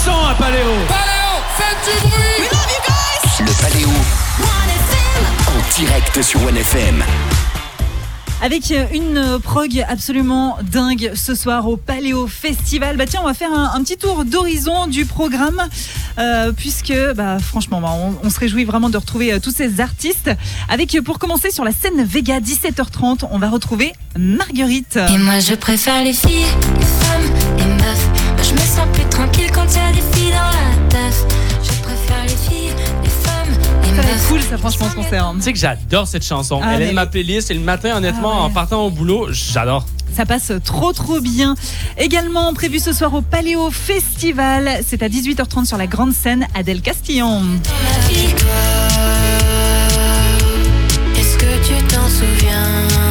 sang à Paléo. Paléo, faites du bruit. We love you guys. Le Paléo en direct sur 1FM. Avec une prog absolument dingue ce soir au Paléo Festival. Bah tiens, on va faire un petit tour d'horizon du programme puisque franchement on se réjouit vraiment de retrouver tous ces artistes. Avec pour commencer sur la scène Vega 17h30, on va retrouver Marguerite. Et moi je préfère les filles, les femmes, les meufs. Moi je me sens plus tranquille quand il y a des filles dans la teuf. Je préfère les filles, les femmes, les Ça va meufs. être cool ça franchement ce concert. Tu sais que j'adore cette chanson. Ah, Elle est mais de ma playlist et le matin, honnêtement, en partant au boulot, j'adore. Ça passe trop bien. Également prévu ce soir au Paléo Festival, c'est à 18h30 sur la grande scène, Adèle Castillon. Ma vie, est-ce que tu t'en souviens?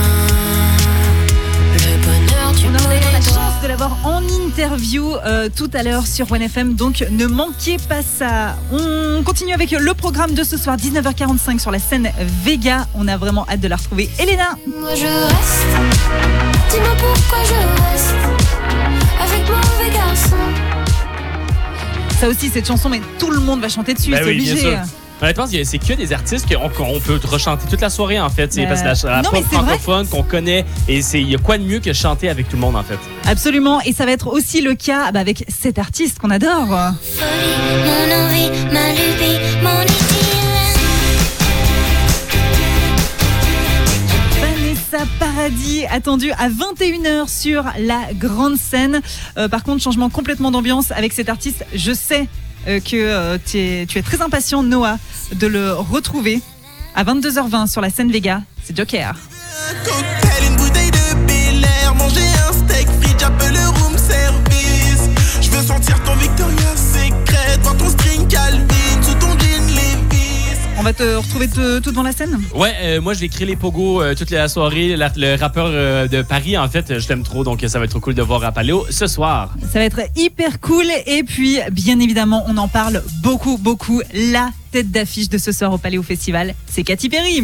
Le bonheur du On aura d'ailleurs la bourgeois. chance de l'avoir en interview tout à l'heure sur 1FM, donc ne manquez pas ça. On continue avec le programme de ce soir, 19h45 sur la scène Vega. On a vraiment hâte de la retrouver. Elena. Moi je reste. Dis-moi pourquoi je reste avec mauvais garçon. Ça aussi, cette chanson, mais tout le monde va chanter dessus, c'est Oui, bien obligé. sûr. Honnêtement, c'est que des artistes qu'on peut rechanter toute la soirée, en fait. Parce que la non, mais pop c'est vrai. francophone qu'on connaît, et il y a quoi de mieux que chanter avec tout le monde, en fait. Absolument, et ça va être aussi le cas avec cet artiste qu'on adore. Folie, mon envie, ma lubie, mon itinérance. Vanessa Paradis, attendue à 21h sur la grande scène. Par contre, changement complètement d'ambiance avec cet artiste. Je sais que tu es très impatient, Noah, de le retrouver à 22h20 sur la scène Vega. C'est Joker. Cocktail, une bouteille de Bel Air, manger un steak frites, j'appelle le room service. Je veux sentir ton Victoria's Secret, voir ton string Calvin sous ton jean Levi's. On va te retrouver tout devant la scène. Ouais, moi, je vais créer les pogos toute la soirée. Le rappeur de Paris, en fait, je l'aime trop, donc ça va être trop cool de voir à Paléo ce soir. Ça va être hyper cool. Et puis, bien évidemment, on en parle beaucoup. La tête d'affiche de ce soir au Paléo Festival, c'est Katy Perry.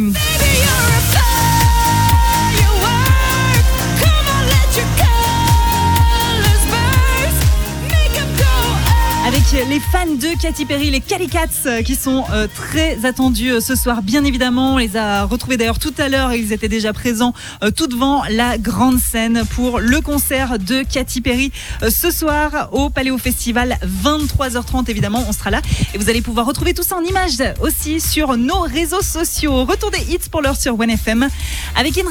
Avec les fans de Katy Perry, les Cats qui sont très attendus ce soir. Bien évidemment, on les a retrouvés d'ailleurs tout à l'heure. Ils étaient déjà présents tout devant la grande scène pour le concert de Katy Perry ce soir au Paléo Festival, 23h30 évidemment. On sera là et vous allez pouvoir retrouver tout ça en images aussi sur nos réseaux sociaux. Retour des hits pour l'heure sur 1FM avec